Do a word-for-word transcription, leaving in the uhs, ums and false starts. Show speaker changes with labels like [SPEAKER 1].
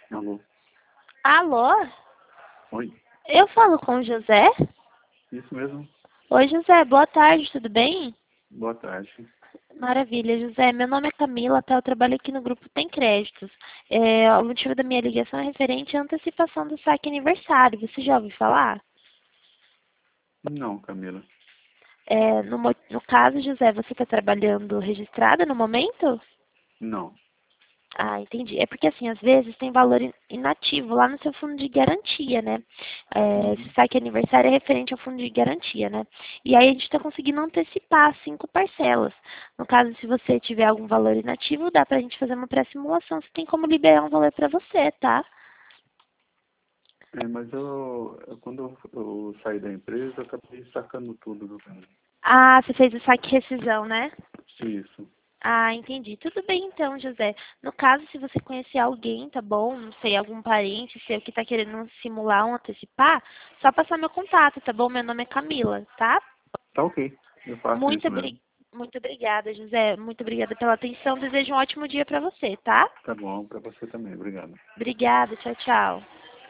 [SPEAKER 1] Alô?
[SPEAKER 2] Alô?
[SPEAKER 1] Oi?
[SPEAKER 2] Eu falo com o José?
[SPEAKER 1] Isso mesmo?
[SPEAKER 2] Oi, José. Boa tarde, tudo bem?
[SPEAKER 1] Boa tarde.
[SPEAKER 2] Maravilha, José. Meu nome é Camila, tá? Eu trabalho aqui no grupo Tem Créditos. É, o motivo da minha ligação é referente à antecipação do saque aniversário. Você já ouviu falar?
[SPEAKER 1] Não, Camila.
[SPEAKER 2] É, no, mo- no caso, José, você está trabalhando registrada no momento?
[SPEAKER 1] Não.
[SPEAKER 2] Ah, entendi. É porque, assim, às vezes tem valor in- inativo lá no seu fundo de garantia, né? É, esse
[SPEAKER 1] Uhum.
[SPEAKER 2] saque aniversário é referente ao fundo de garantia, né? E aí a gente está conseguindo antecipar cinco parcelas. No caso, se você tiver algum valor inativo, dá pra gente fazer uma pré-simulação. Você tem como liberar um valor para você, tá?
[SPEAKER 1] É, mas eu, eu- quando eu, eu saí da empresa, eu acabei sacando tudo do cara.
[SPEAKER 2] Ah, você fez o saque rescisão, né?
[SPEAKER 1] Isso.
[SPEAKER 2] Ah, entendi. Tudo bem então, José. No caso, se você conhecer alguém, tá bom? Não sei, algum parente seu que tá querendo simular ou antecipar, só passar meu contato, tá bom? Meu nome é Camila, tá?
[SPEAKER 1] Tá ok. Eu faço
[SPEAKER 2] Muito,
[SPEAKER 1] isso mesmo.
[SPEAKER 2] obri... Muito obrigada, José. Muito obrigada pela atenção. Desejo um ótimo dia pra você, tá?
[SPEAKER 1] Tá bom, pra você também. Obrigado.
[SPEAKER 2] Obrigada. Tchau, tchau.